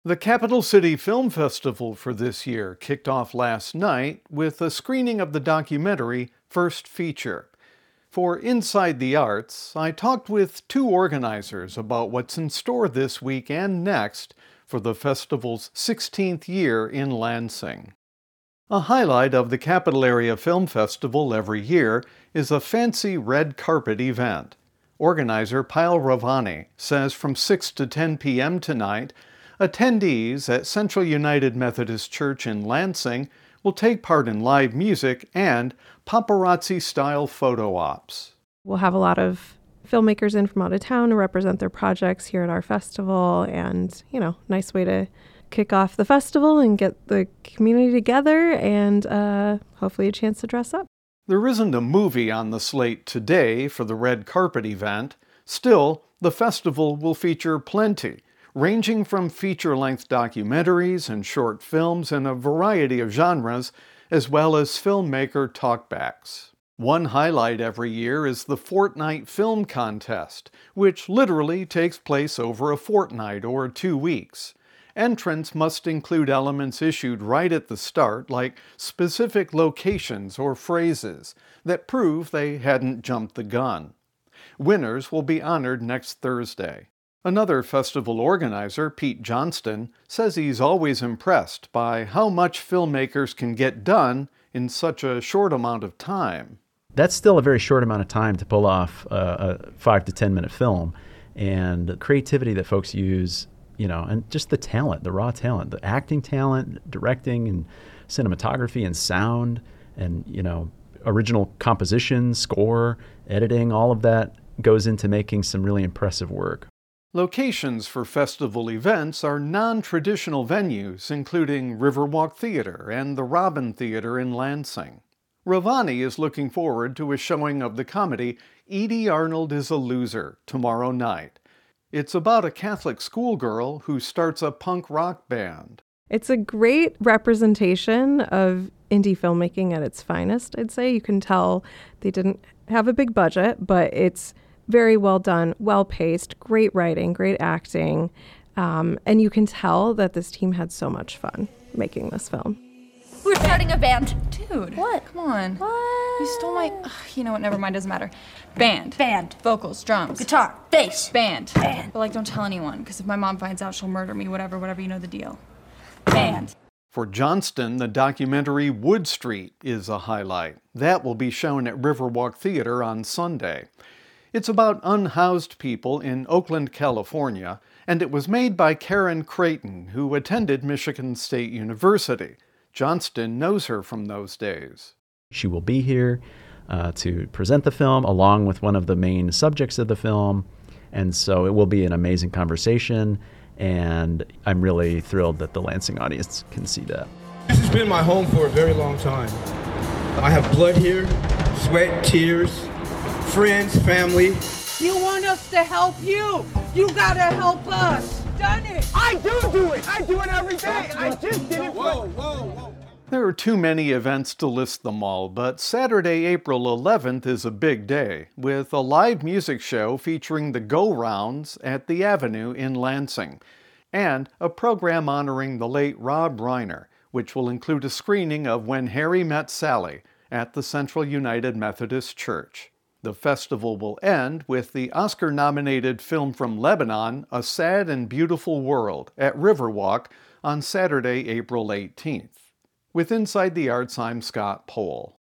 The Capital City Film Festival for this year kicked off last night with a screening of the documentary First Feature. For Inside the Arts, I talked with two organizers about what's in store this week and next for the festival's 16th year in Lansing. A highlight of the Capital Area Film Festival every year is a fancy red carpet event. Organizer Pyle Ravani says from 6 to 10 p.m. tonight, attendees at Central United Methodist Church in Lansing will take part in live music and paparazzi-style photo ops. We'll have a lot of filmmakers in from out of town to represent their projects here at our festival, and, nice way to kick off the festival and get the community together and hopefully a chance to dress up. There isn't a movie on the slate today for the red carpet event. Still, the festival will feature plenty, ranging from feature-length documentaries and short films in a variety of genres, as well as filmmaker talkbacks. One highlight every year is the Fortnight Film Contest, which literally takes place over a fortnight or 2 weeks. Entrants must include elements issued right at the start, like specific locations or phrases that prove they hadn't jumped the gun. Winners will be honored next Thursday. Another festival organizer, Pete Johnston, says he's always impressed by how much filmmakers can get done in such a short amount of time. That's still a very short amount of time to pull off a 5 to 10 minute film, and the creativity that folks use, and just the talent, the raw talent, the acting talent, directing and cinematography and sound and, original composition, score, editing, all of that goes into making some really impressive work. Locations for festival events are non-traditional venues, including Riverwalk Theater and the Robin Theater in Lansing. Ravani is looking forward to a showing of the comedy Edie Arnold is a Loser tomorrow night. It's about a Catholic schoolgirl who starts a punk rock band. It's a great representation of indie filmmaking at its finest, I'd say. You can tell they didn't have a big budget, but it's very well done, well-paced, great writing, great acting, and you can tell that this team had so much fun making this film. We're starting a band. Dude. What? Come on. What? You stole my... you know what? Never mind. Doesn't matter. Band. Band. Vocals. Drums. Guitar. Bass. Band. Band. But, don't tell anyone, because if my mom finds out, she'll murder me. Whatever, you know the deal. Band. For Johnston, the documentary Wood Street is a highlight. That will be shown at Riverwalk Theater on Sunday. It's about unhoused people in Oakland, California, and it was made by Karen Creighton, who attended Michigan State University. Johnston knows her from those days. She will be here to present the film along with one of the main subjects of the film, and so it will be an amazing conversation, and I'm really thrilled that the Lansing audience can see that. This has been my home for a very long time. I have blood here, sweat, tears, friends, family. You want us to help you. You gotta help us. Done it. I do it. I do it every day. I just did it. Whoa. There are too many events to list them all, but Saturday, April 11th is a big day, with a live music show featuring the Go Rounds at the Avenue in Lansing, and a program honoring the late Rob Reiner, which will include a screening of When Harry Met Sally at the Central United Methodist Church. The festival will end with the Oscar-nominated film from Lebanon, A Sad and Beautiful World, at Riverwalk on Saturday, April 18th. With Inside the Arts, I'm Scott Pohl.